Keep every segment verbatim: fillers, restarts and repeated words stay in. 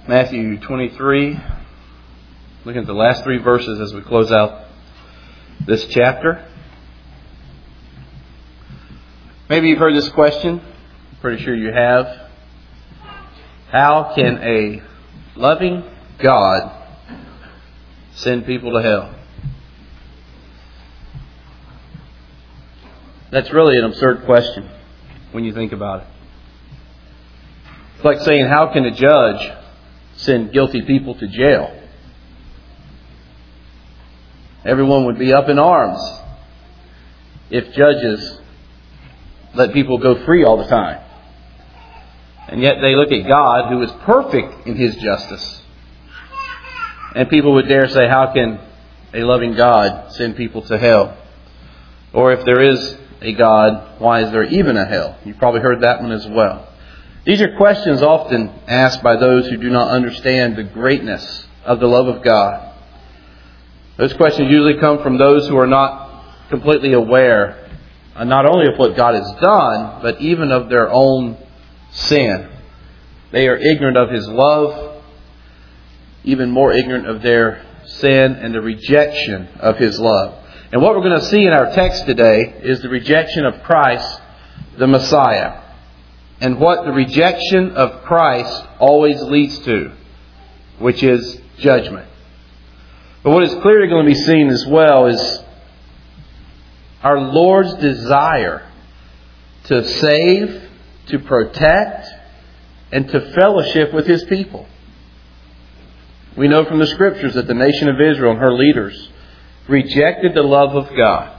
Matthew twenty-three. Looking at the last three verses as we close out this chapter. Maybe you've heard this question. I'm pretty sure you have. How can a loving God send people to hell? That's really an absurd question when you think about it. It's like saying, how can a judge send guilty people to jail? Everyone would be up in arms if judges let people go free all the time. And yet they look at God, who is perfect in His justice. And people would dare say, how can a loving God send people to hell? Or if there is a God, why is there even a hell? You've probably heard that one as well. These are questions often asked by those who do not understand the greatness of the love of God. Those questions usually come from those who are not completely aware, uh, not only of what God has done, but even of their own sin. They are ignorant of His love, even more ignorant of their sin and the rejection of His love. And what we're going to see in our text today is the rejection of Christ, the Messiah, and what the rejection of Christ always leads to, which is judgment. But what is clearly going to be seen as well is our Lord's desire to save, to protect, and to fellowship with His people. We know from the Scriptures that the nation of Israel and her leaders rejected the love of God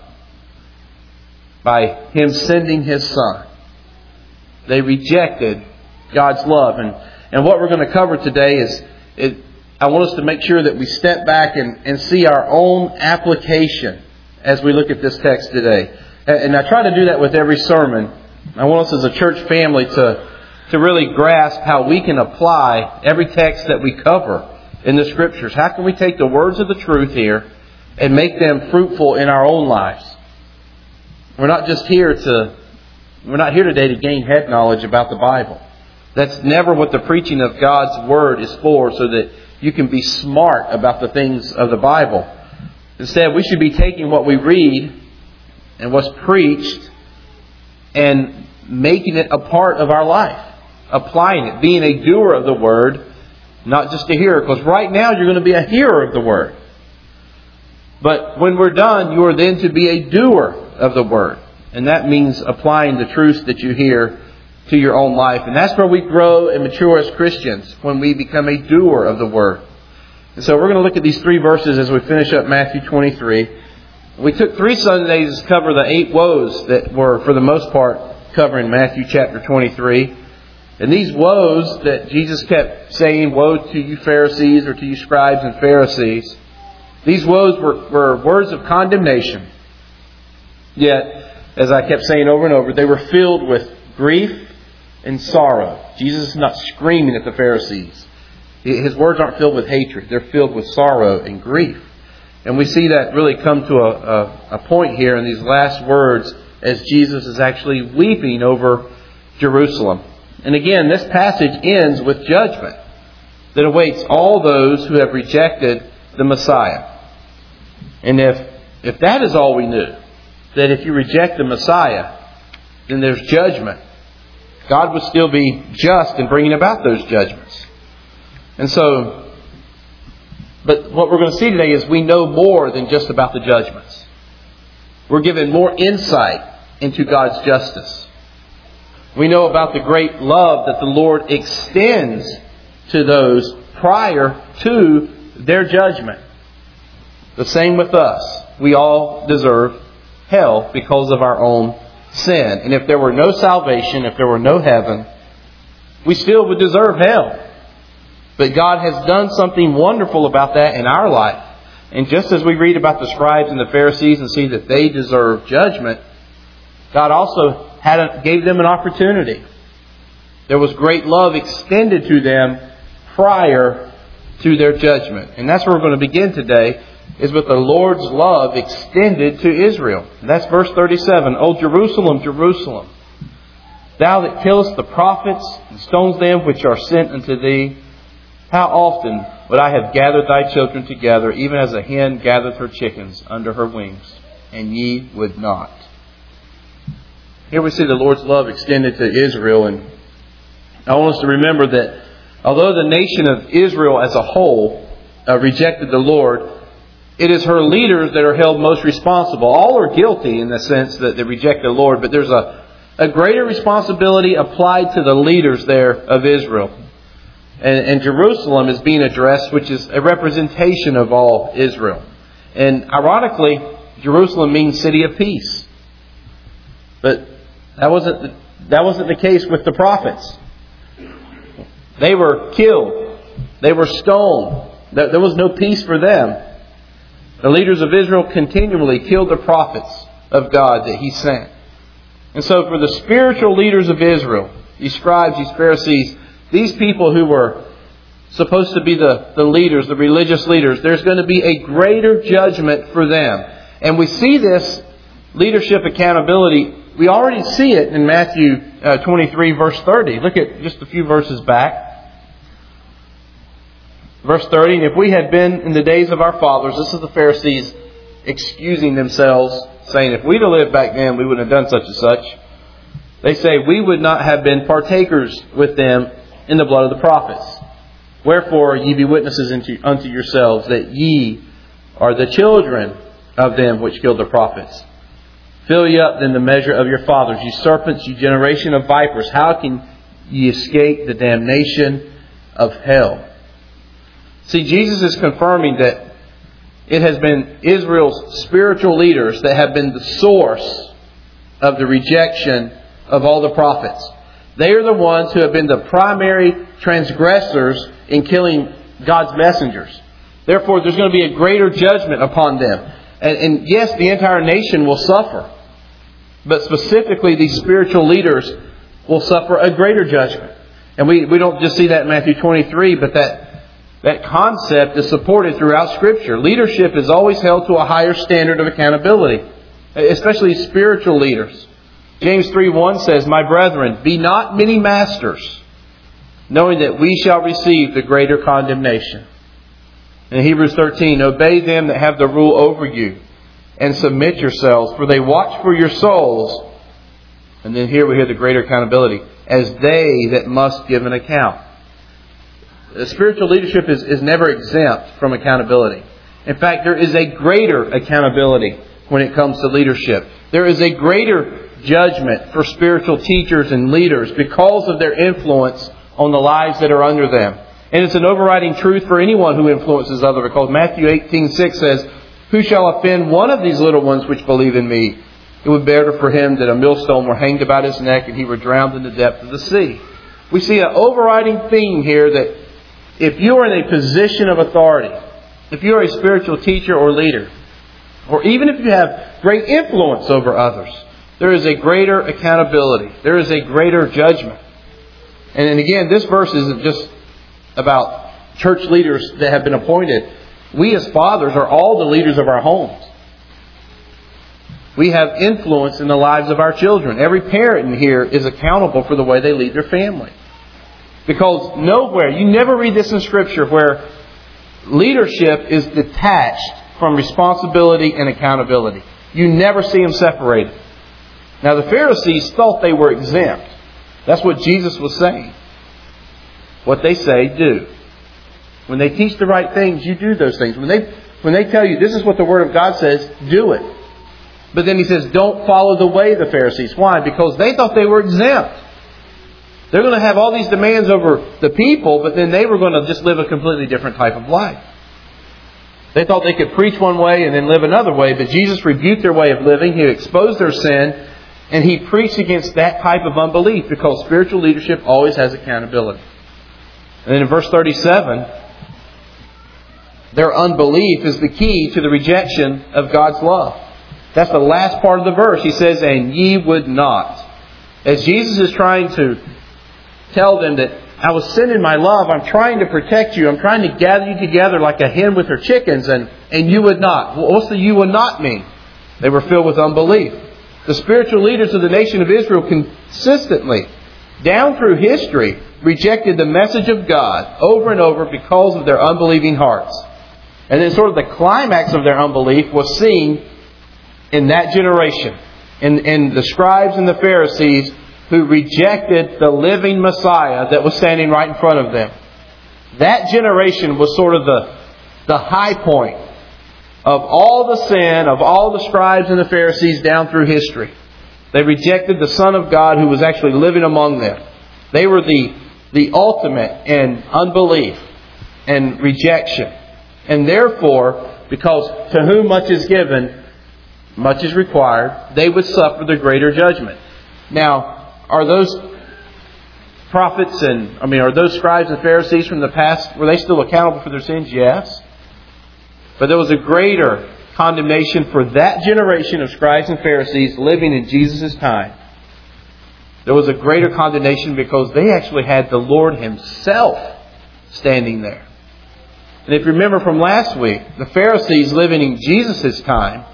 by Him sending His Son. They rejected God's love. And, and what we're going to cover today is, it, I want us to make sure that we step back and, and see our own application as we look at this text today. And, and I try to do that with every sermon. I want us as a church family to, to really grasp how we can apply every text that we cover in the Scriptures. How can we take the words of the truth here and make them fruitful in our own lives? We're not just here to We're not here today to gain head knowledge about the Bible. That's never what the preaching of God's Word is for, so that you can be smart about the things of the Bible. Instead, we should be taking what we read and what's preached and making it a part of our life. Applying it, being a doer of the Word, not just a hearer. Because right now you're going to be a hearer of the Word. But when we're done, you are then to be a doer of the Word. And that means applying the truths that you hear to your own life. And that's where we grow and mature as Christians, when we become a doer of the Word. And so we're going to look at these three verses as we finish up Matthew twenty-three. We took three Sundays to cover the eight woes that were, for the most part, covering Matthew chapter twenty-three. And these woes that Jesus kept saying, woe to you Pharisees, or to you scribes and Pharisees, these woes were, were words of condemnation. Yet, as I kept saying over and over, they were filled with grief and sorrow. Jesus is not screaming at the Pharisees. His words aren't filled with hatred. They're filled with sorrow and grief. And we see that really come to a, a, a point here in these last words as Jesus is actually weeping over Jerusalem. And again, this passage ends with judgment that awaits all those who have rejected the Messiah. And if, if that is all we knew, that if you reject the Messiah, then there's judgment, God would still be just in bringing about those judgments. And so, but what we're going to see today is we know more than just about the judgments. We're given more insight into God's justice. We know about the great love that the Lord extends to those prior to their judgment. The same with us. We all deserve hell because of our own sin. And if there were no salvation, if there were no heaven, we still would deserve hell. But God has done something wonderful about that in our life. And just as we read about the scribes and the Pharisees and see that they deserve judgment, God also had a, gave them an opportunity. There was great love extended to them prior to their judgment. And that's where we're going to begin today, is with the Lord's love extended to Israel. And that's verse thirty-seven. O Jerusalem, Jerusalem, thou that killest the prophets and stones them which are sent unto thee, How often would I have gathered thy children together, even as a hen gathereth her chickens under her wings, and ye would not. Here we see the Lord's love extended to Israel, and I want us to remember that although the nation of Israel as a whole uh, rejected the Lord, it is her leaders that are held most responsible. All are guilty in the sense that they reject the Lord, but there's a, a greater responsibility applied to the leaders there of Israel. And, and Jerusalem is being addressed, which is a representation of all Israel. And ironically, Jerusalem means city of peace. But that wasn't the, that wasn't the case with the prophets. They were killed. They were stoned. There was no peace for them. The leaders of Israel continually killed the prophets of God that He sent. And so for the spiritual leaders of Israel, these scribes, these Pharisees, these people who were supposed to be the, the leaders, the religious leaders, there's going to be a greater judgment for them. And we see this leadership accountability. We already see it in Matthew uh, twenty-three, verse thirty. Look at just a few verses back. Verse thirty, and if we had been in the days of our fathers, this is the Pharisees excusing themselves, saying if we'd have lived back then, we wouldn't have done such and such. They say, we would not have been partakers with them in the blood of the prophets. Wherefore ye be witnesses unto yourselves that ye are the children of them which killed the prophets. Fill ye up then the measure of your fathers, ye serpents, ye generation of vipers. How can ye escape the damnation of hell? See, Jesus is confirming that it has been Israel's spiritual leaders that have been the source of the rejection of all the prophets. They are the ones who have been the primary transgressors in killing God's messengers. Therefore, there's going to be a greater judgment upon them. And, and yes, the entire nation will suffer. But specifically, these spiritual leaders will suffer a greater judgment. And we, we don't just see that in Matthew twenty-three, but that, that concept is supported throughout Scripture. Leadership is always held to a higher standard of accountability, especially spiritual leaders. James three one says, my brethren, be not many masters, knowing that we shall receive the greater condemnation. In Hebrews thirteen, obey them that have the rule over you, and submit yourselves, for they watch for your souls. And then here we hear the greater accountability, as they that must give an account. Spiritual leadership is, is never exempt from accountability. In fact, there is a greater accountability when it comes to leadership. There is a greater judgment for spiritual teachers and leaders because of their influence on the lives that are under them. And it's an overriding truth for anyone who influences others, because Matthew eighteen six says, who shall offend one of these little ones which believe in me? It would be better for him that a millstone were hanged about his neck and he were drowned in the depth of the sea. We see an overriding theme here that if you are in a position of authority, if you are a spiritual teacher or leader, or even if you have great influence over others, there is a greater accountability. There is a greater judgment. And then again, this verse isn't just about church leaders that have been appointed. We as fathers are all the leaders of our homes. We have influence in the lives of our children. Every parent in here is accountable for the way they lead their family. Because nowhere, you never read this in Scripture where leadership is detached from responsibility and accountability. You never see them separated. Now the Pharisees thought they were exempt. That's what Jesus was saying. What they say, do. When they teach the right things, you do those things. When they when they tell you this is what the Word of God says, do it. But then He says, don't follow the way of the Pharisees. Why? Because they thought they were exempt. They're going to have all these demands over the people, but then they were going to just live a completely different type of life. They thought they could preach one way and then live another way, but Jesus rebuked their way of living. He exposed their sin, and He preached against that type of unbelief, because spiritual leadership always has accountability. And then in verse thirty-seven, their unbelief is the key to the rejection of God's love. That's the last part of the verse. He says, and ye would not. As Jesus is trying to tell them that I was sending my love, I'm trying to protect you, I'm trying to gather you together like a hen with her chickens, and, and you would not. Well, what's the you would not mean? They were filled with unbelief. The spiritual leaders of the nation of Israel consistently down through history, rejected the message of God over and over because of their unbelieving hearts. And then sort of the climax of their unbelief was seen in that generation, in, in the scribes and the Pharisees who rejected the living Messiah that was standing right in front of them. That generation was sort of the, the high point of all the sin of all the scribes and the Pharisees down through history. They rejected the Son of God who was actually living among them. They were the, the ultimate in unbelief and rejection. And therefore, because to whom much is given, much is required, they would suffer the greater judgment. Now, are those prophets and, I mean, are those scribes and Pharisees from the past, were they still accountable for their sins? Yes. But there was a greater condemnation for that generation of scribes and Pharisees living in Jesus' time. There was a greater condemnation because they actually had the Lord Himself standing there. And if you remember from last week, the Pharisees living in Jesus' time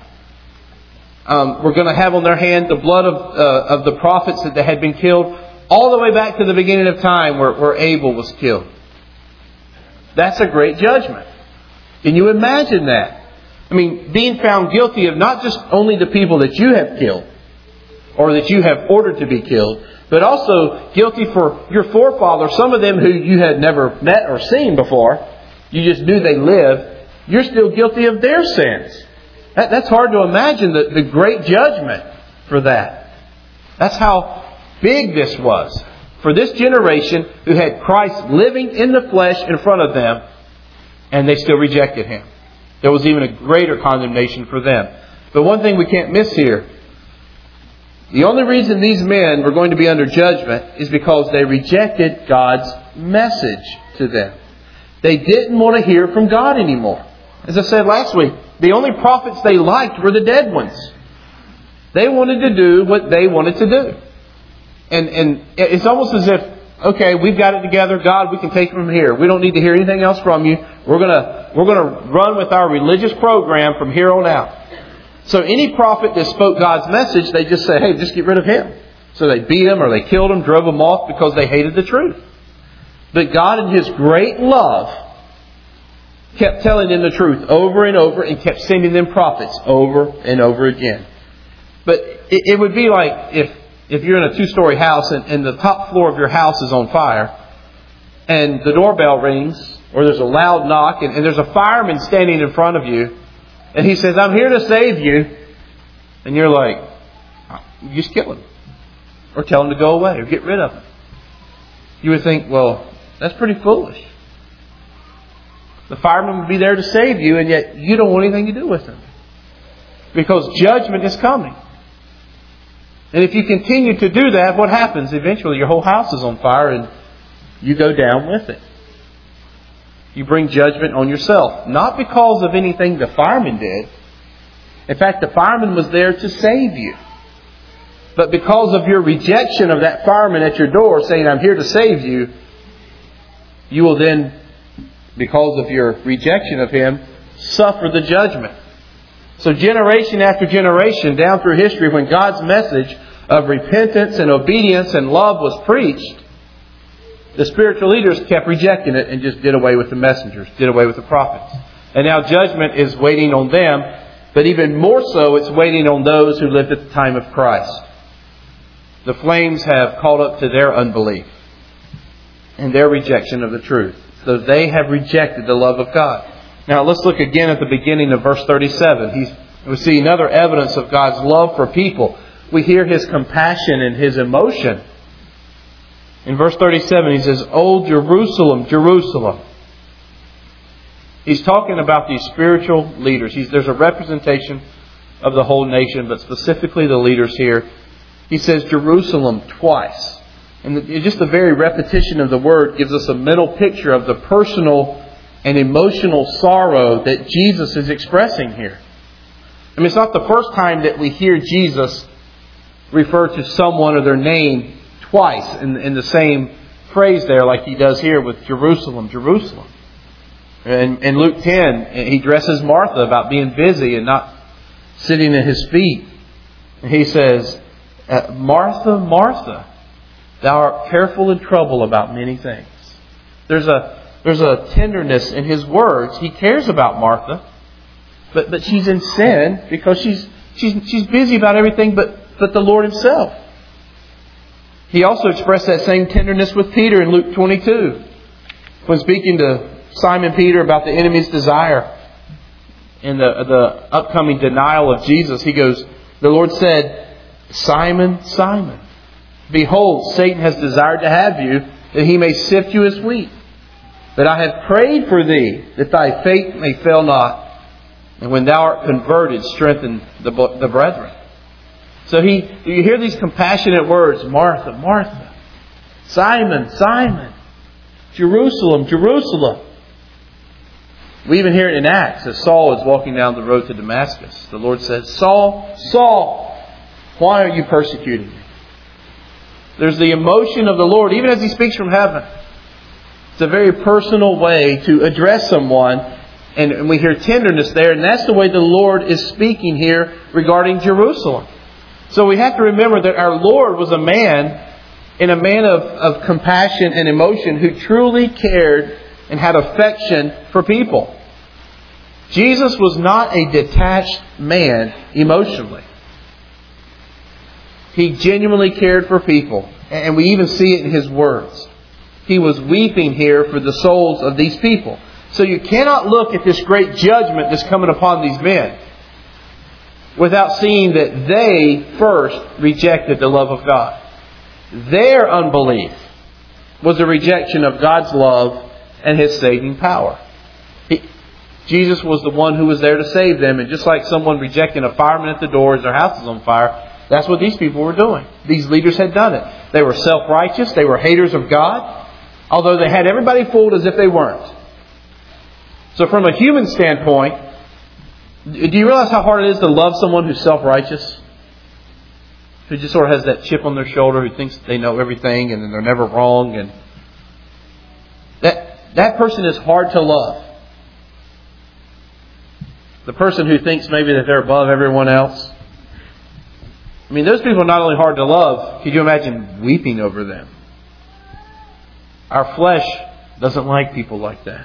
um, were going to have on their hand the blood of, uh, of the prophets that had been killed all the way back to the beginning of time where, where Abel was killed. That's a great judgment. Can you imagine that? I mean, being found guilty of not just only the people that you have killed or that you have ordered to be killed, but also guilty for your forefathers, some of them who you had never met or seen before. You just knew they lived. You're still guilty of their sins. That, that's hard to imagine the, the great judgment for that. That's how big this was. For this generation who had Christ living in the flesh in front of them, and they still rejected Him. There was even a greater condemnation for them. But one thing we can't miss here, the only reason these men were going to be under judgment is because they rejected God's message to them. They didn't want to hear from God anymore. As I said last week, the only prophets they liked were the dead ones. They wanted to do what they wanted to do. And, and it's almost as if, okay, we've got it together. God, we can take it from here. We don't need to hear anything else from you. We're gonna we're gonna run with our religious program from here on out. So any prophet that spoke God's message, they just say, hey, just get rid of him. So they beat him or they killed him, drove him off because they hated the truth. But God in His great love kept telling them the truth over and over and kept sending them prophets over and over again. But it, it would be like if If you're in a two-story house and, and the top floor of your house is on fire and the doorbell rings or there's a loud knock and, and there's a fireman standing in front of you and he says, I'm here to save you. And you're like, you just kill him or tell him to go away or get rid of him. You would think, well, that's pretty foolish. The fireman would be there to save you and yet you don't want anything to do with him because judgment is coming. And if you continue to do that, what happens? Eventually your whole house is on fire and you go down with it. You bring judgment on yourself. Not because of anything the fireman did. In fact, the fireman was there to save you. But because of your rejection of that fireman at your door saying, I'm here to save you, you will then, because of your rejection of him, suffer the judgment. So generation after generation down through history, when God's message of repentance and obedience and love was preached, the spiritual leaders kept rejecting it and just did away with the messengers, did away with the prophets. And now judgment is waiting on them, but even more so it's waiting on those who lived at the time of Christ. The flames have caught up to their unbelief and their rejection of the truth. So they have rejected the love of God. Now let's look again at the beginning of verse thirty-seven. He's, we see another evidence of God's love for people. We hear His compassion and His emotion. In verse thirty-seven He says, "O Jerusalem, Jerusalem." He's talking about these spiritual leaders. He's, there's a representation of the whole nation, but specifically the leaders here. He says Jerusalem twice. And the, just the very repetition of the word gives us a mental picture of the personal and emotional sorrow that Jesus is expressing here. I mean, it's not the first time that we hear Jesus refer to someone or their name twice in, in the same phrase there, like He does here with Jerusalem, Jerusalem. And in Luke ten, He addresses Martha about being busy and not sitting at His feet. And He says, Martha, Martha. Thou art careful in trouble about many things. There's a, there's a tenderness in His words. He cares about Martha. But, but she's in sin because she's, she's, she's busy about everything but, but the Lord Himself. He also expressed that same tenderness with Peter in Luke twenty-two. When speaking to Simon Peter about the enemy's desire and the, the upcoming denial of Jesus, He goes, the Lord said, Simon, Simon, behold, Satan has desired to have you, that he may sift you as wheat. But I have prayed for thee, that thy faith may fail not. And when thou art converted, strengthen the, the brethren. So he, you hear these compassionate words, Martha, Martha, Simon, Simon, Jerusalem, Jerusalem. We even hear it in Acts as Saul is walking down the road to Damascus. The Lord says, Saul, Saul, why are you persecuting me? There's the emotion of the Lord, even as He speaks from heaven. It's a very personal way to address someone. And we hear tenderness there. And that's the way the Lord is speaking here regarding Jerusalem. So we have to remember that our Lord was a man, and a man of, of compassion and emotion, who truly cared and had affection for people. Jesus was not a detached man emotionally. He genuinely cared for people. And we even see it in His words. He was weeping here for the souls of these people. So you cannot look at this great judgment that's coming upon these men without seeing that they first rejected the love of God. Their unbelief was a rejection of God's love and His saving power. He, Jesus was the one who was there to save them. And just like someone rejecting a fireman at the door as their house is on fire, that's what these people were doing. These leaders had done it. They were self-righteous. They were haters of God, although they had everybody fooled as if they weren't. So from a human standpoint, do you realize how hard it is to love someone who's self-righteous? Who just sort of has that chip on their shoulder, who thinks they know everything and they're never wrong. And that, that person is hard to love. The person who thinks maybe that they're above everyone else. I mean, those people are not only hard to love, could you imagine weeping over them? Our flesh doesn't like people like that.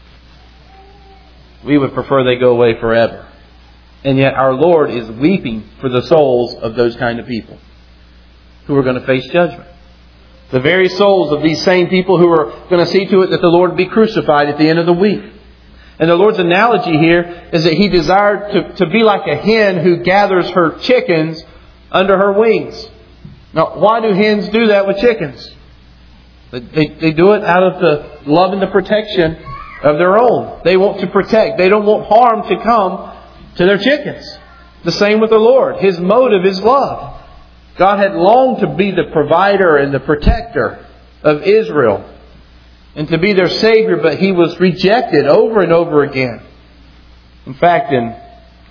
We would prefer they go away forever. And yet our Lord is weeping for the souls of those kind of people who are going to face judgment. The very souls of these same people who are going to see to it that the Lord be crucified at the end of the week. And the Lord's analogy here is that He desired to, to be like a hen who gathers her chickens under her wings. Now, why do hens do that with chickens? They, they, they do it out of the love and the protection of their own. They want to protect. They don't want harm to come to their chickens. The same with the Lord. His motive is love. God had longed to be the provider and the protector of Israel and to be their Savior, but He was rejected over and over again. In fact, in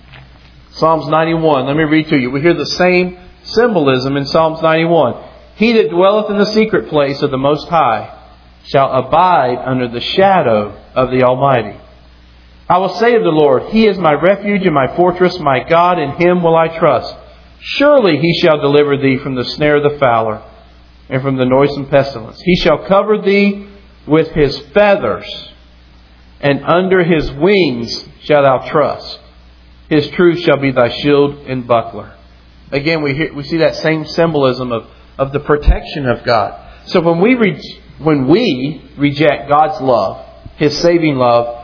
Psalms ninety-one, let me read to you. We hear the same symbolism in Psalms ninety-one. He that dwelleth in the secret place of the Most High shall abide under the shadow of the Almighty. I will say of the Lord, He is my refuge and my fortress, my God, in Him will I trust. Surely He shall deliver thee from the snare of the fowler and from the noisome pestilence. He shall cover thee with His feathers, and under His wings shalt thou trust. His truth shall be thy shield and buckler. Again, we hear, we see that same symbolism of, of the protection of God. So when we re- when we reject God's love, His saving love,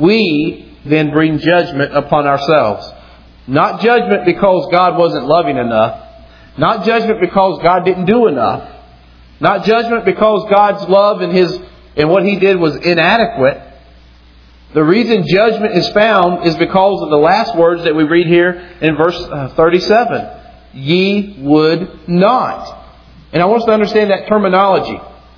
we then bring judgment upon ourselves. Not judgment because God wasn't loving enough. Not judgment because God didn't do enough. Not judgment because God's love and His and what He did was inadequate. The reason judgment is found is because of the last words that we read here in verse thirty-seven. Ye would not. And I want us to understand that terminology.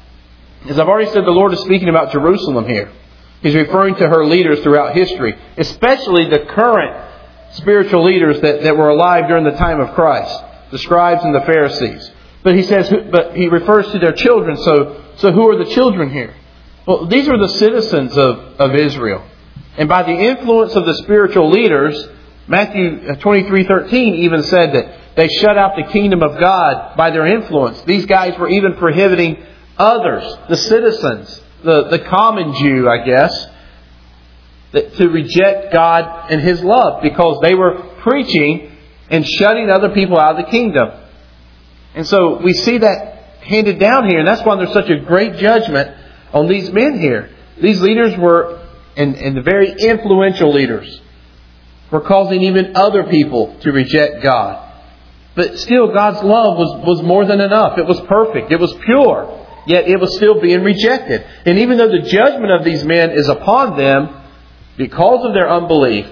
As I've already said, the Lord is speaking about Jerusalem here. He's referring to her leaders throughout history, especially the current spiritual leaders that, that were alive during the time of Christ, the scribes and the Pharisees. But he says, but he refers to their children. So, so who are the children here? Well, these are the citizens of, of Israel. And by the influence of the spiritual leaders, Matthew twenty-three thirteen even said that, they shut out the kingdom of God by their influence. These guys were even prohibiting others, the citizens, the, the common Jew, I guess, that, to reject God and His love because they were preaching and shutting other people out of the kingdom. And so we see that handed down here, and that's why there's such a great judgment on these men here. These leaders were, and, and the very influential leaders, were causing even other people to reject God. But still, God's love was, was more than enough. It was perfect. It was pure. Yet it was still being rejected. And even though the judgment of these men is upon them because of their unbelief,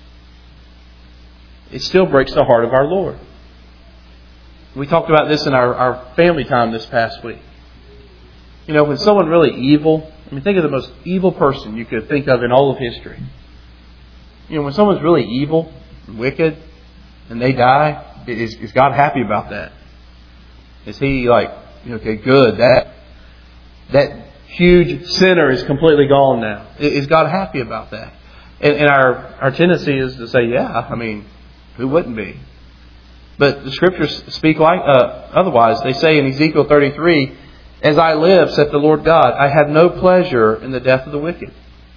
it still breaks the heart of our Lord. We talked about this in our, our family time this past week. You know, when someone really evil, I mean, think of the most evil person you could think of in all of history. You know, when someone's really evil and wicked and they die, is, is God happy about that? Is He like, okay, good, that that huge sinner is completely gone now? Is God happy about that? And, and our, our tendency is to say, yeah, I mean, who wouldn't be? But the Scriptures speak like uh, otherwise. They say in Ezekiel thirty-three, "As I live, saith the Lord God, I have no pleasure in the death of the wicked."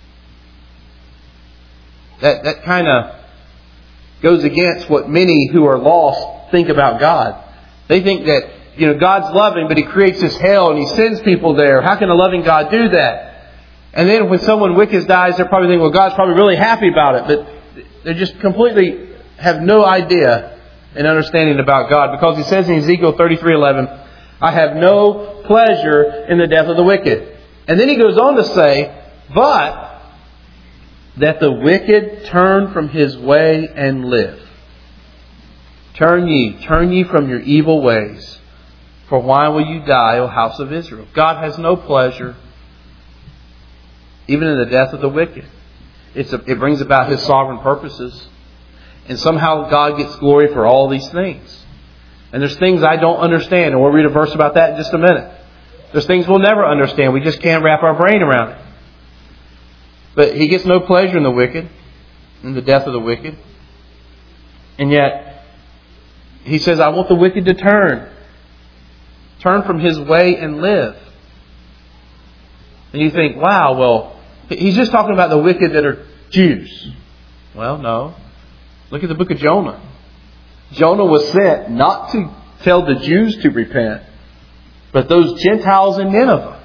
That that kind of goes against what many who are lost think about God. They think that, you know, God's loving, but He creates this hell and He sends people there. How can a loving God do that? And then when someone wicked dies, they're probably thinking, well, God's probably really happy about it. But they just completely have no idea and understanding about God. Because He says in Ezekiel thirty-three eleven, "I have no pleasure in the death of the wicked." And then He goes on to say, "But that the wicked turn from his way and live. Turn ye, turn ye from your evil ways. For why will you die, O house of Israel?" God has no pleasure even in the death of the wicked. It's a, it brings about His sovereign purposes. And somehow God gets glory for all these things. And there's things I don't understand. And we'll read a verse about that in just a minute. There's things we'll never understand. We just can't wrap our brain around it. But He gets no pleasure in the wicked, in the death of the wicked. And yet, He says, I want the wicked to turn. Turn from his way and live. And you think, wow, well, He's just talking about the wicked that are Jews. Well, no. Look at the book of Jonah. Jonah was sent not to tell the Jews to repent, but those Gentiles in Nineveh.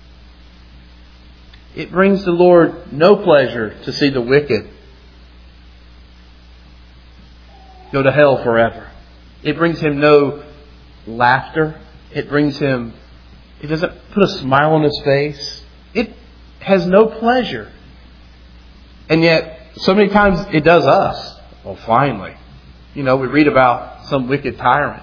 It brings the Lord no pleasure to see the wicked go to hell forever. It brings Him no laughter. It brings Him, it doesn't put a smile on His face. It has no pleasure. And yet, so many times it does us. Well, finally, you know, we read about some wicked tyrant.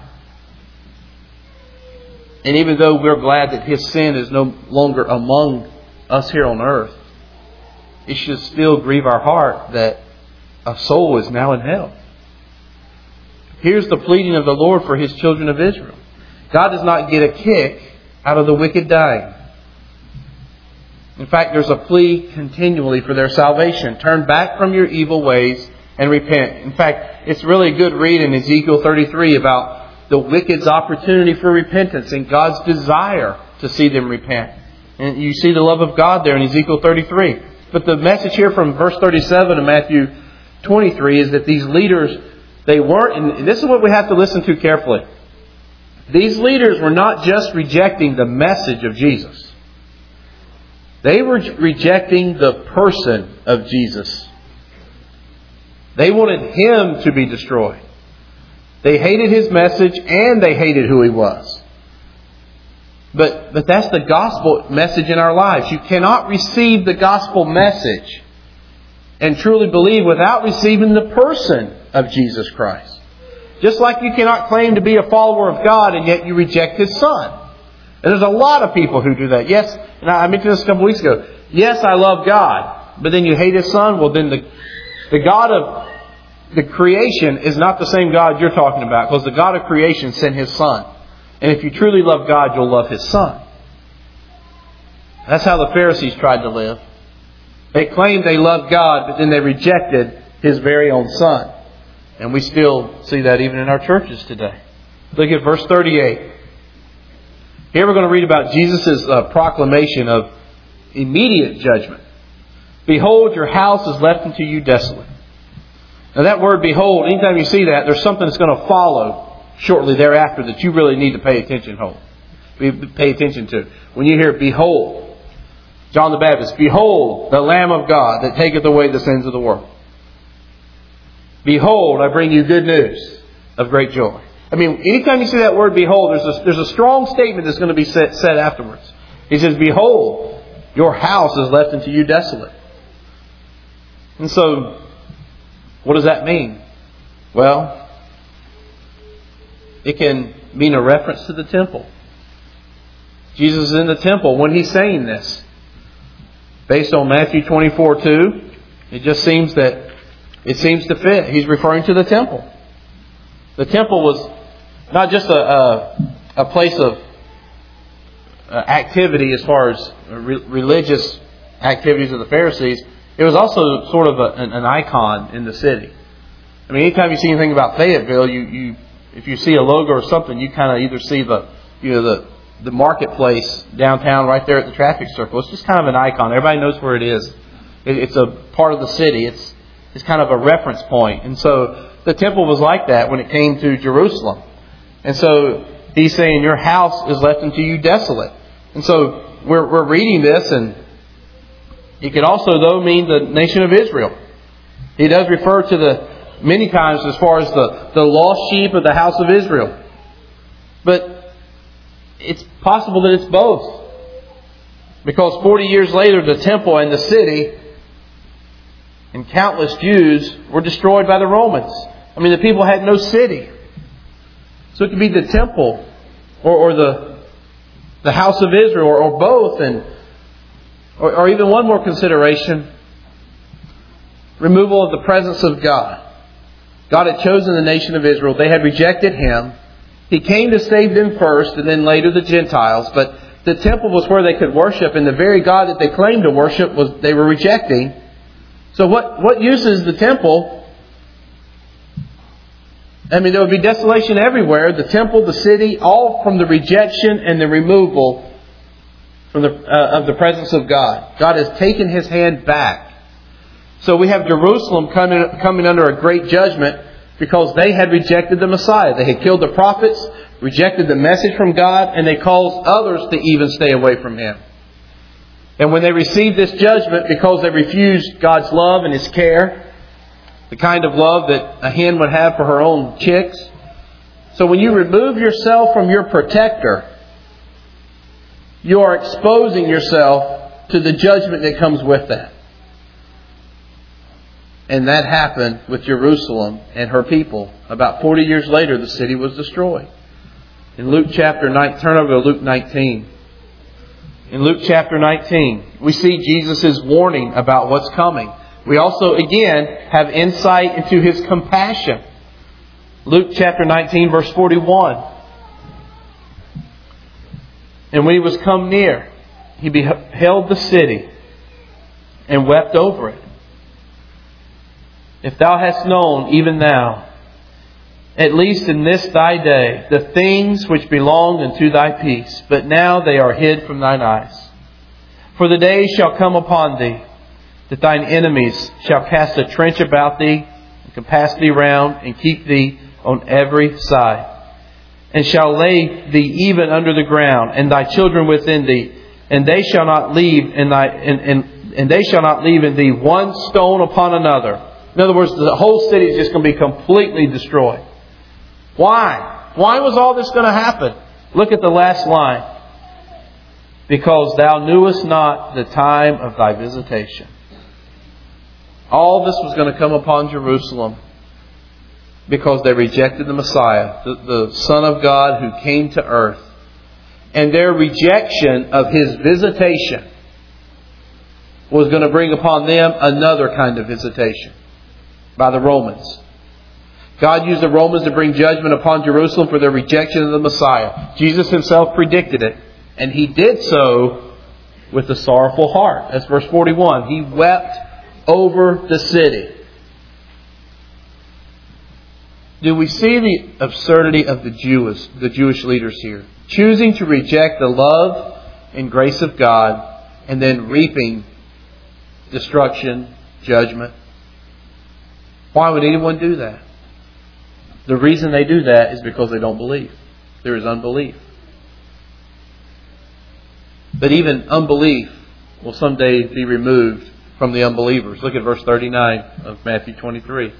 And even though we're glad that his sin is no longer among us here on earth, it should still grieve our heart that a soul is now in hell. Here's the pleading of the Lord for His children of Israel. God does not get a kick out of the wicked dying. In fact, there's a plea continually for their salvation. Turn back from your evil ways and repent. In fact, it's really a good read in Ezekiel thirty-three about the wicked's opportunity for repentance and God's desire to see them repent. And you see the love of God there in Ezekiel thirty-three. But the message here from verse thirty-seven of Matthew twenty-three is that these leaders, they weren't, and this is what we have to listen to carefully. These leaders were not just rejecting the message of Jesus. They were rejecting the person of Jesus. They wanted Him to be destroyed. They hated His message and they hated who He was. But, but that's the gospel message in our lives. You cannot receive the gospel message and truly believe without receiving the person of Jesus Christ. Just like you cannot claim to be a follower of God and yet you reject His Son. And there's a lot of people who do that. Yes, and I mentioned this a couple weeks ago. Yes, I love God, but then you hate His Son. Well, then the the God of the creation is not the same God you're talking about, because the God of creation sent His Son. And if you truly love God, you'll love His Son. That's how the Pharisees tried to live. They claimed they loved God, but then they rejected His very own Son. And we still see that even in our churches today. Look at verse thirty-eight. Here we're going to read about Jesus' uh, proclamation of immediate judgment. Behold, your house is left unto you desolate. Now that word behold, anytime you see that, there's something that's going to follow shortly thereafter that you really need to pay attention hold. Pay attention to. When you hear behold, John the Baptist, behold the Lamb of God that taketh away the sins of the world. Behold, I bring you good news of great joy. I mean, anytime you see that word behold, there's a, there's a strong statement that's going to be said, said afterwards. He says, behold, your house is left unto you desolate. And so, what does that mean? Well, it can mean a reference to the temple. Jesus is in the temple when He's saying this. Based on Matthew twenty-four two, it just seems that it seems to fit. He's referring to the temple. The temple was not just a, a, a place of uh, activity as far as re- religious activities of the Pharisees. It was also sort of a, an, an icon in the city. I mean, anytime you see anything about Fayetteville, you, you if you see a logo or something, you kind of either see the you know the the marketplace downtown right there at the traffic circle. It's just kind of an icon. Everybody knows where it is. It, it's a part of the city. It's it's kind of a reference point. And so the temple was like that when it came to Jerusalem. And so He's saying, your house is left unto you desolate. And so we're we're reading this, and it could also, though, mean the nation of Israel. He does refer to the many times as far as the, the lost sheep of the house of Israel. But it's possible that it's both. Because forty years later, the temple and the city and countless Jews were destroyed by the Romans. I mean, the people had no city. So it could be the temple or, or the the house of Israel or, or both. And or, or even one more consideration. Removal of the presence of God. God had chosen the nation of Israel. They had rejected Him. He came to save them first and then later the Gentiles. But the temple was where they could worship, and the very God that they claimed to worship was they were rejecting. So what, what use is the temple? I mean, there would be desolation everywhere. The temple, the city, all from the rejection and the removal from the uh, of the presence of God. God has taken His hand back. So we have Jerusalem coming, coming under a great judgment because they had rejected the Messiah. They had killed the prophets, rejected the message from God, and they caused others to even stay away from Him. And when they received this judgment because they refused God's love and His care, the kind of love that a hen would have for her own chicks. So when you remove yourself from your protector, you are exposing yourself to the judgment that comes with that. And that happened with Jerusalem and her people. About forty years later, the city was destroyed. In Luke chapter nine, turn over to Luke nineteen. In Luke chapter nineteen, we see Jesus' warning about what's coming. We also, again, have insight into His compassion. Luke chapter nineteen, verse forty-one. And when He was come near, He beheld the city and wept over it. If thou hast known, even thou, at least in this thy day, the things which belong unto thy peace, but now they are hid from thine eyes. For the day shall come upon thee, that thine enemies shall cast a trench about thee, and compass thee round, and keep thee on every side, and shall lay thee even under the ground, and thy children within thee, and they shall not leave in thy and, and, and they shall not leave in thee one stone upon another. In other words, the whole city is just going to be completely destroyed. Why? Why was all this going to happen? Look at the last line. Because thou knewest not the time of thy visitation. All this was going to come upon Jerusalem because they rejected the Messiah, the, the Son of God who came to earth. And their rejection of His visitation was going to bring upon them another kind of visitation by the Romans. God used the Romans to bring judgment upon Jerusalem for their rejection of the Messiah. Jesus Himself predicted it. And He did so with a sorrowful heart. That's verse forty-one. He wept over the city. do we see the absurdity of the Jewish, the Jewish leaders here? Choosing to reject the love and grace of God and then reaping destruction, judgment. Why would anyone do that? The reason they do that is because they don't believe. There is unbelief. But even unbelief will someday be removed from the unbelievers. Look at verse thirty-nine of Matthew twenty-three.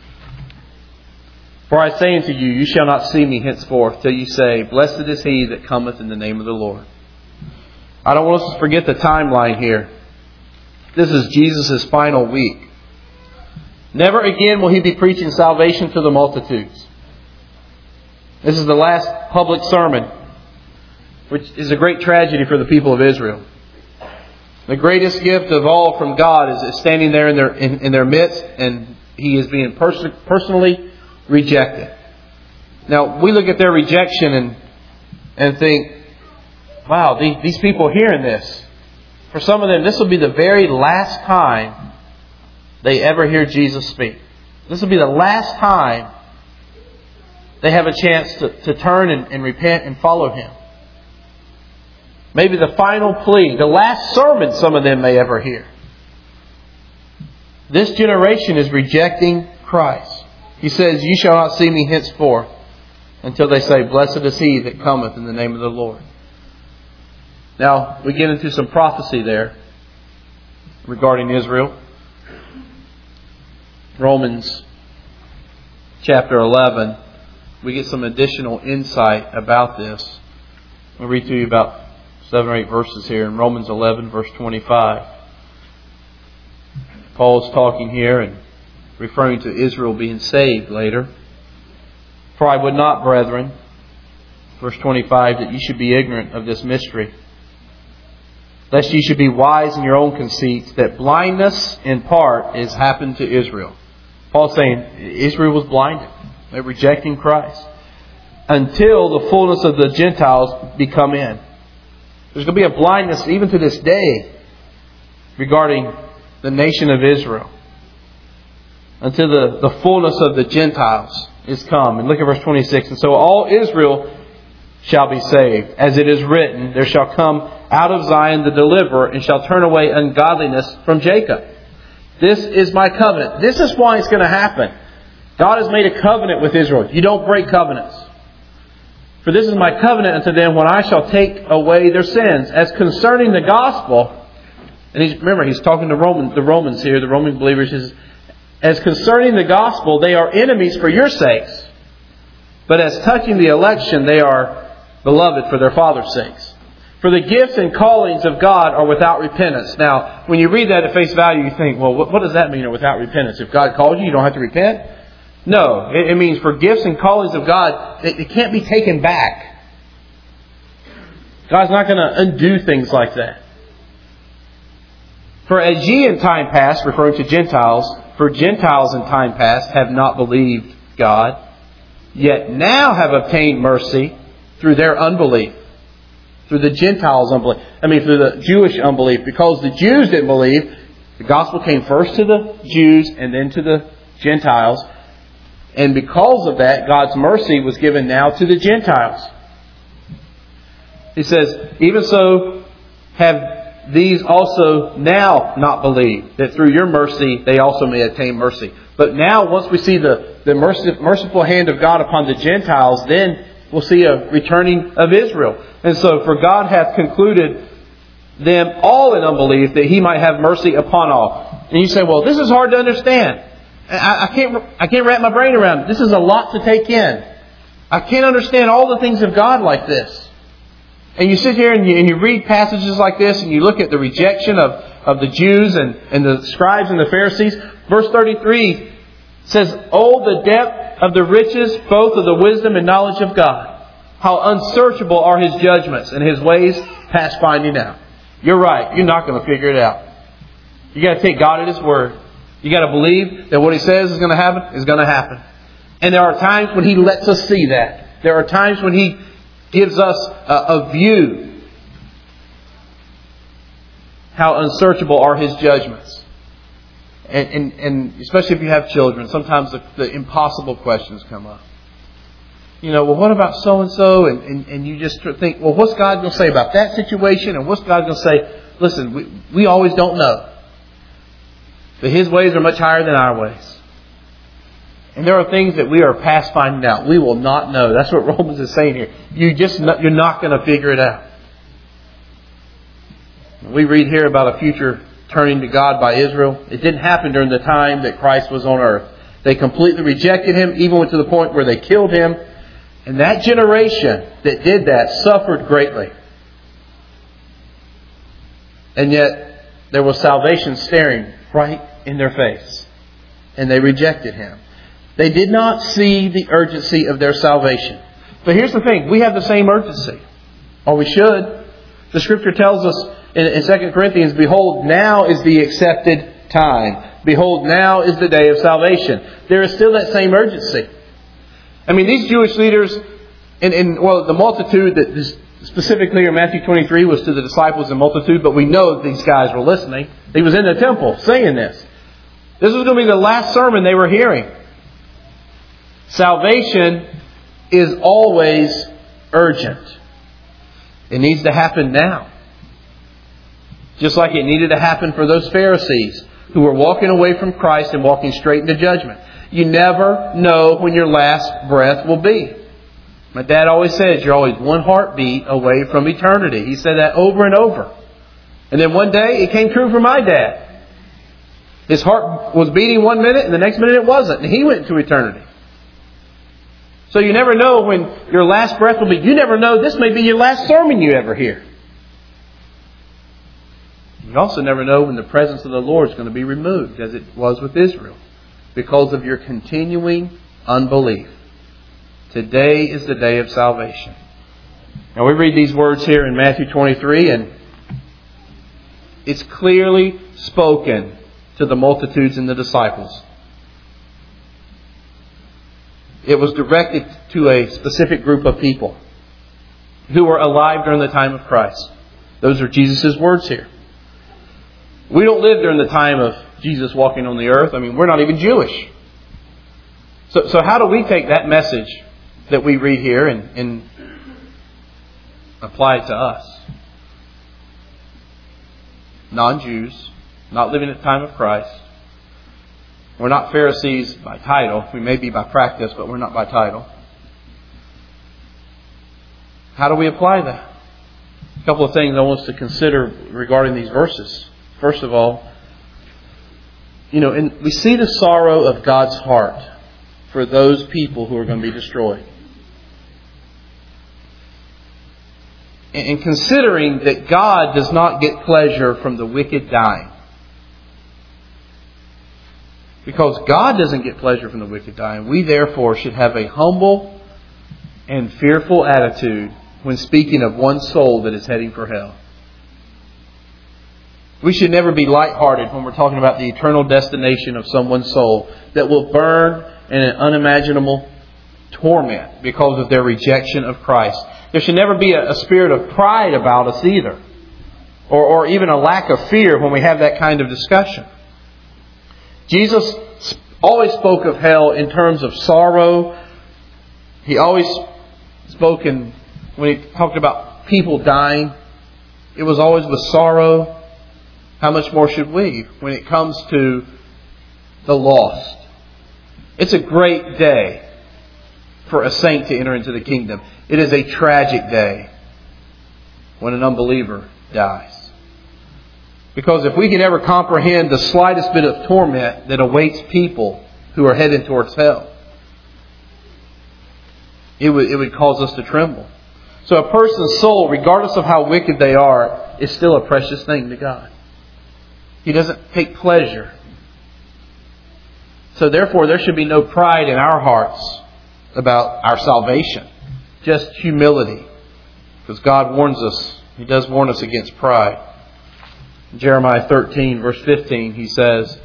For I say unto you, you shall not see me henceforth till you say, Blessed is he that cometh in the name of the Lord. I don't want us to forget the timeline here. This is Jesus' final week. Never again will he be preaching salvation to the multitudes. This is the last public sermon, which is a great tragedy for the people of Israel. The greatest gift of all from God is standing there in their in, in their midst, and he is being pers- personally rejected. Now, we look at their rejection and and think, wow, these, these people hearing this, for some of them, this will be the very last time they ever hear Jesus speak. This will be the last time they have a chance to, to turn and, and repent and follow Him. Maybe the final plea, the last sermon some of them may ever hear. This generation is rejecting Christ. He says, You shall not see me henceforth until they say, Blessed is he that cometh in the name of the Lord. Now, we get into some prophecy there regarding Israel. Romans chapter eleven, we get some additional insight about this. I'll read to you about seven or eight verses here in Romans eleven, verse twenty-five. Paul's talking here and referring to Israel being saved later. For I would not, brethren, verse twenty-five, that ye should be ignorant of this mystery, lest ye should be wise in your own conceits, that blindness in part is happened to Israel. Paul's saying Israel was blinded. They're rejecting Christ. Until the fullness of the Gentiles be come in. There's going to be a blindness even to this day regarding the nation of Israel. Until the, the fullness of the Gentiles is come. And look at verse twenty-six. And so all Israel shall be saved. As it is written, there shall come out of Zion the deliverer, and shall turn away ungodliness from Jacob. This is my covenant. This is why it's going to happen. God has made a covenant with Israel. You don't break covenants. For this is my covenant unto them when I shall take away their sins. As concerning the gospel, and he's, remember, he's talking to Roman, the Romans here, the Roman believers. He says, as concerning the gospel, they are enemies for your sakes. But as touching the election, they are beloved for their Father's sakes. For the gifts and callings of God are without repentance. Now, when you read that at face value, you think, well, what, what does that mean, or without repentance? If God called you, you don't have to repent? No, it, it means for gifts and callings of God, it, it can't be taken back. God's not going to undo things like that. For as ye in time past, referring to Gentiles, for Gentiles in time past have not believed God, yet now have obtained mercy through their unbelief. Through the Gentiles' unbelief. I mean, through the Jewish unbelief. Because the Jews didn't believe, the gospel came first to the Jews and then to the Gentiles. And because of that, God's mercy was given now to the Gentiles. He says, even so have these also now not believed, that through your mercy they also may attain mercy. But now, once we see the, the merciful hand of God upon the Gentiles, then we'll see a returning of Israel. And so, for God hath concluded them all in unbelief, that He might have mercy upon all. And you say, well, this is hard to understand. I, I can't I can't wrap my brain around it. This is a lot to take in. I can't understand all the things of God like this. And you sit here and you, and you read passages like this, and you look at the rejection of, of the Jews and, and the scribes and the Pharisees. Verse thirty-three says, oh, the depth of the riches, both of the wisdom and knowledge of God. How unsearchable are His judgments, and His ways past finding out. You're right. You're not going to figure it out. You got to take God at His word. You got to believe that what He says is going to happen is going to happen. And there are times when He lets us see that. There are times when He gives us a, a view. How unsearchable are His judgments. And, and, and especially if you have children, sometimes the, the impossible questions come up. You know, well, what about so-and-so? And, and, and you just think, well, what's God going to say about that situation? And what's God going to say? Listen, we, we always don't know. But His ways are much higher than our ways. And there are things that we are past finding out. We will not know. That's what Romans is saying here. You just, you're not going to figure it out. We read here about a future turning to God by Israel. It didn't happen during the time that Christ was on earth. They completely rejected Him, even went to the point where they killed Him. And that generation that did that suffered greatly. And yet there was salvation staring right in their face. And they rejected Him. They did not see the urgency of their salvation. But here's the thing. We have the same urgency. Or we should. The Scripture tells us in Second Corinthians, behold, now is the accepted time. Behold, now is the day of salvation. There is still that same urgency. I mean, these Jewish leaders, and, and well, the multitude that this, specifically in Matthew twenty-three was to the disciples and multitude, but we know these guys were listening. He was in the temple saying this. This was going to be the last sermon they were hearing. Salvation is always urgent. It needs to happen now. Just like it needed to happen for those Pharisees who were walking away from Christ and walking straight into judgment. You never know when your last breath will be. My dad always says you're always one heartbeat away from eternity. He said that over and over. And then one day it came true for my dad. His heart was beating one minute and the next minute it wasn't. And he went to eternity. So you never know when your last breath will be. You never know. This may be your last sermon you ever hear. You also never know when the presence of the Lord is going to be removed, as it was with Israel, because of your continuing unbelief. Today is the day of salvation. Now we read these words here in Matthew twenty-three, and it's clearly spoken to the multitudes and the disciples. It was directed to a specific group of people who were alive during the time of Christ. Those are Jesus' words here. We don't live during the time of Jesus walking on the earth. I mean, we're not even Jewish. So, so how do we take that message that we read here and, and apply it to us? Non-Jews, not living at the time of Christ. We're not Pharisees by title. We may be by practice, but we're not by title. How do we apply that? A couple of things I want us to consider regarding these verses. First of all, you know, and we see the sorrow of God's heart for those people who are going to be destroyed. And considering that God does not get pleasure from the wicked dying. Because God doesn't get pleasure from the wicked dying, we therefore should have a humble and fearful attitude when speaking of one soul that is heading for hell. We should never be lighthearted when we're talking about the eternal destination of someone's soul that will burn in an unimaginable torment because of their rejection of Christ. There should never be a, a spirit of pride about us either. Or, or even a lack of fear when we have that kind of discussion. Jesus always spoke of hell in terms of sorrow. He always spoke in, when he talked about people dying, it was always with sorrow. How much more should we when it comes to the lost? It's a great day for a saint to enter into the kingdom. It is a tragic day when an unbeliever dies. Because if we can ever comprehend the slightest bit of torment that awaits people who are heading towards hell, it would, it would cause us to tremble. So a person's soul, regardless of how wicked they are, is still a precious thing to God. He doesn't take pleasure. So therefore, there should be no pride in our hearts about our salvation. Just humility. Because God warns us. He does warn us against pride. In Jeremiah thirteen, verse fifteen, He says,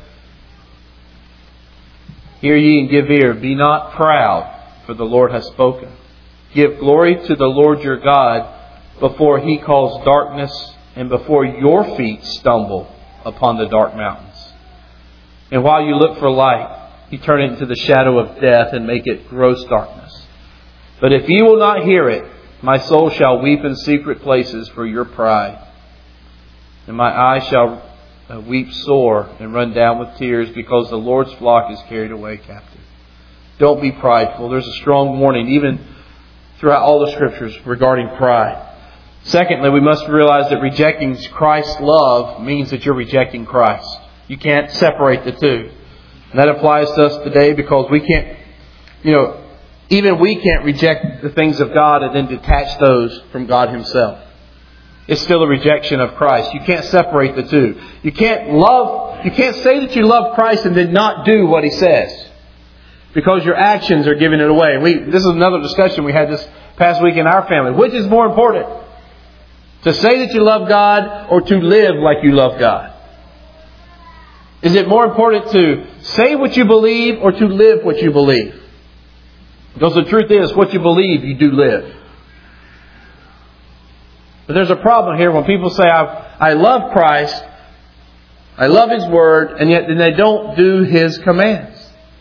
"Hear ye and give ear. Be not proud, for the Lord hath spoken. Give glory to the Lord your God before He calls darkness and before your feet stumble upon the dark mountains." And while you look for light, you turn it into the shadow of death and make it gross darkness. But if you will not hear it, my soul shall weep in secret places for your pride. And my eyes shall weep sore and run down with tears because the Lord's flock is carried away captive. Don't be prideful. There's a strong warning even throughout all the Scriptures regarding pride. Secondly, we must realize that rejecting Christ's love means that you're rejecting Christ. You can't separate the two. And that applies to us today because we can't, you know, even we can't reject the things of God and then detach those from God Himself. It's still a rejection of Christ. You can't separate the two. You can't love, you can't say that you love Christ and then not do what He says. Because your actions are giving it away. We, this is another discussion we had this past week in our family. Which is more important? To say that you love God or to live like you love God? Is it more important to say what you believe or to live what you believe? Because the truth is, what you believe, you do live. But there's a problem here when people say, I, I love Christ, I love His Word, and yet then they don't do His commands.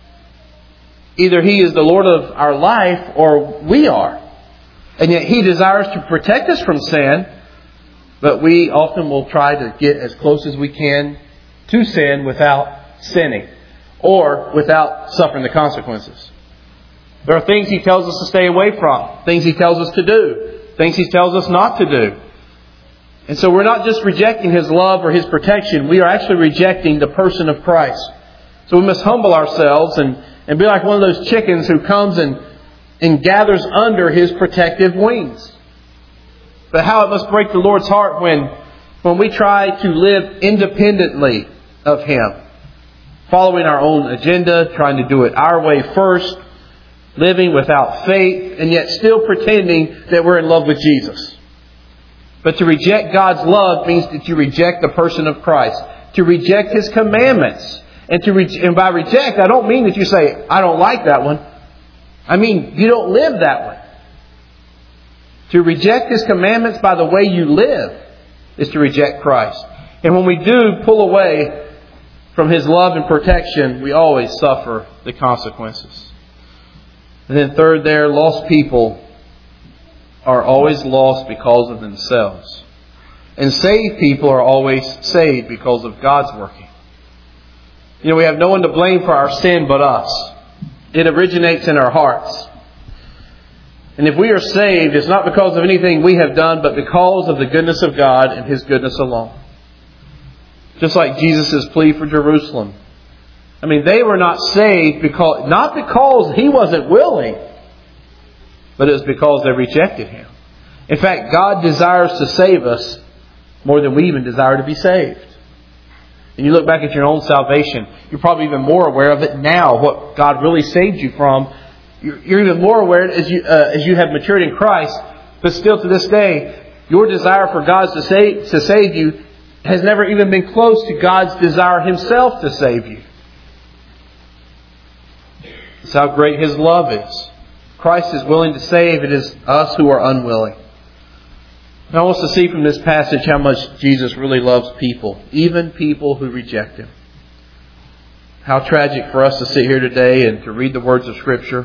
Either He is the Lord of our life or we are. And yet He desires to protect us from sin, but we often will try to get as close as we can to sin without sinning or without suffering the consequences. There are things He tells us to stay away from, things He tells us to do, things He tells us not to do. And so we're not just rejecting His love or His protection, we are actually rejecting the person of Christ. So we must humble ourselves and, and be like one of those chickens who comes and, and gathers under His protective wings. But how it must break the Lord's heart when, when we try to live independently of Him, following our own agenda, trying to do it our way first, living without faith, and yet still pretending that we're in love with Jesus. But to reject God's love means that you reject the person of Christ. To reject His commandments. And to re- and by reject, I don't mean that you say, I don't like that one. I mean, you don't live that way. To reject His commandments by the way you live is to reject Christ. And when we do pull away from His love and protection, we always suffer the consequences. And then third there, lost people are always lost because of themselves. And saved people are always saved because of God's working. You know, we have no one to blame for our sin but us. It originates in our hearts. And if we are saved, it's not because of anything we have done, but because of the goodness of God and His goodness alone. Just like Jesus' plea for Jerusalem. I mean, they were not saved because not because He wasn't willing, but it was because they rejected Him. In fact, God desires to save us more than we even desire to be saved. And you look back at your own salvation, you're probably even more aware of it now, what God really saved you from. You're even more aware as you uh, as you have matured in Christ. But still to this day, your desire for God to save, to save you has never even been close to God's desire Himself to save you. That's how great His love is. Christ is willing to save. It is us who are unwilling. And I want us to see from this passage how much Jesus really loves people, even people who reject Him. How tragic for us to sit here today and to read the words of Scripture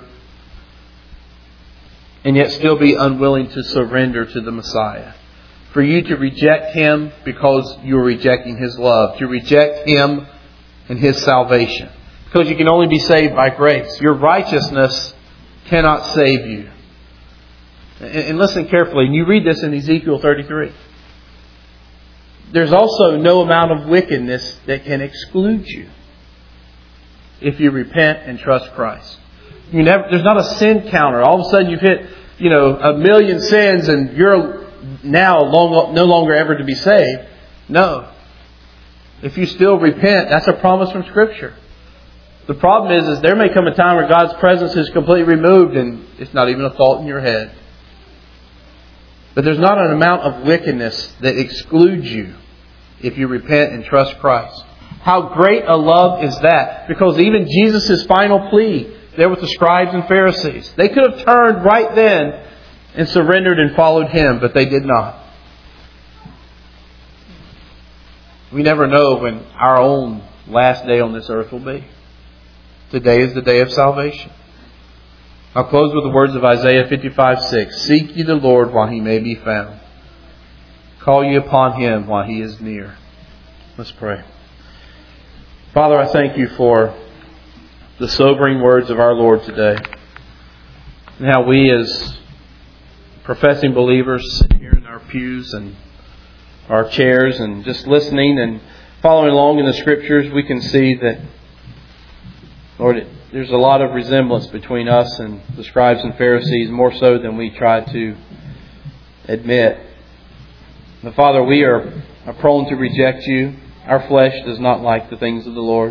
and yet still be unwilling to surrender to the Messiah. For you to reject Him because you are rejecting His love. To reject Him and His salvation. Because you can only be saved by grace. Your righteousness cannot save you. And listen carefully. And you read this in Ezekiel thirty-three. There's also no amount of wickedness that can exclude you if you repent and trust Christ. You never, there's not a sin counter. All of a sudden you've hit, you know, a million sins and you're now long, no longer ever to be saved. No. If you still repent, that's a promise from Scripture. The problem is, is there may come a time where God's presence is completely removed and it's not even a thought in your head. But there's not an amount of wickedness that excludes you if you repent and trust Christ. How great a love is that? Because even Jesus' final plea there with the scribes and Pharisees, they could have turned right then and surrendered and followed Him, but they did not. We never know when our own last day on this earth will be. Today is the day of salvation. I'll close with the words of Isaiah fifty-five six. Seek ye the Lord while He may be found. Call ye upon Him while He is near. Let's pray. Father, I thank You for the sobering words of our Lord today. And how we as professing believers sit here in our pews and our chairs and just listening and following along in the Scriptures, we can see that, Lord, it, there's a lot of resemblance between us and the scribes and Pharisees, more so than we try to admit. But Father, we are, are prone to reject You. Our flesh does not like the things of the Lord.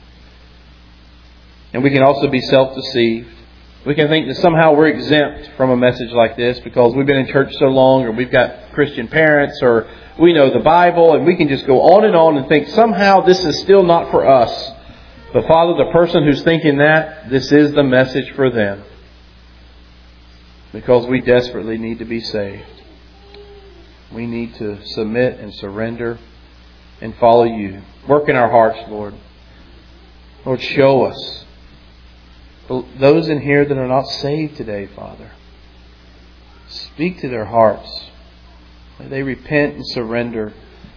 And we can also be self-deceived. We can think that somehow we're exempt from a message like this because we've been in church so long, or we've got Christian parents, or we know the Bible, and we can just go on and on and think somehow this is still not for us. But Father, the person who's thinking that, this is the message for them. Because we desperately need to be saved. We need to submit and surrender and follow You. Work in our hearts, Lord. Lord, show us. Those in here that are not saved today, Father, speak to their hearts. May they repent and surrender.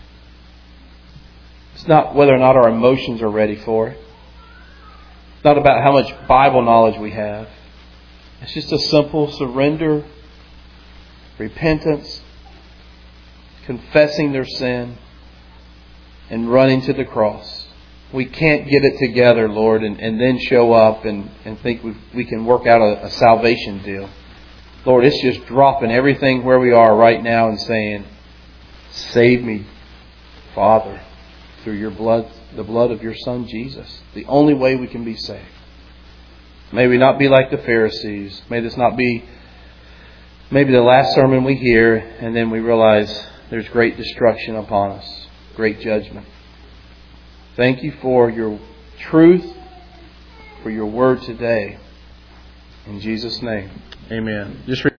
It's not whether or not our emotions are ready for it. It's not about how much Bible knowledge we have. It's just a simple surrender, repentance, confessing their sin, and running to the cross. We can't get it together, Lord, and, and then show up and, and think we we can work out a, a salvation deal. Lord, it's just dropping everything where we are right now and saying, save me, Father, through Your blood, the blood of Your Son, Jesus. The only way we can be saved. May we not be like the Pharisees. May this not be maybe the last sermon we hear, and then we realize there's great destruction upon us, great judgment. Thank You for Your truth, for Your word today. In Jesus' name, amen. Just